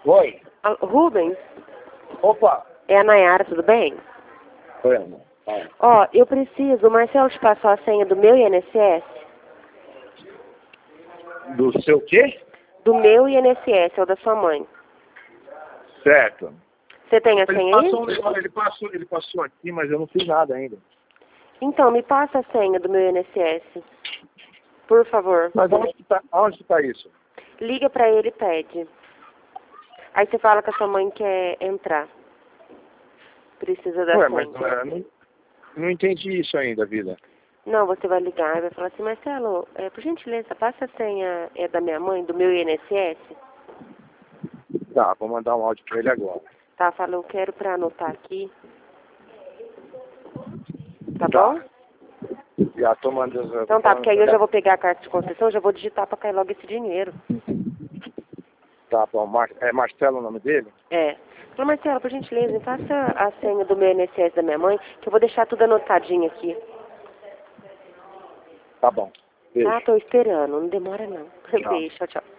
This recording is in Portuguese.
Oi. Rubens, Opa. é a Nayara, tudo bem? Oi, amor. Fala. Ó, eu preciso, o Marcelo te passou a senha do meu INSS? Do seu quê? Do meu INSS, ou da sua mãe. Certo. Você tem a senha aí? Ele passou aqui, mas eu não fiz nada ainda. Então, me passa a senha do meu INSS. Por favor. Mas onde tá isso? Liga pra ele e pede. Aí você fala que a sua mãe quer entrar. Precisa da Ué, senha. mas não entendi isso ainda, vida. Não, você vai ligar e vai falar assim, Marcelo, por gentileza, passa a senha da minha mãe, do meu INSS. Tá, vou mandar um áudio pra ele agora. Tá, fala, eu quero pra anotar aqui. Tá bom? Já tô mandando. Então tá, porque aí eu já vou pegar a carta de concessão, já vou digitar pra cair logo esse dinheiro. Tá bom. É Marcelo o nome dele? É. Falou, Marcelo, por gentileza, me passa a senha do meu INSS da minha mãe, que eu vou deixar tudo anotadinho aqui. Tá bom. Beijo. Tá, tô esperando, não demora não. Tchau. Beijo, tchau, tchau.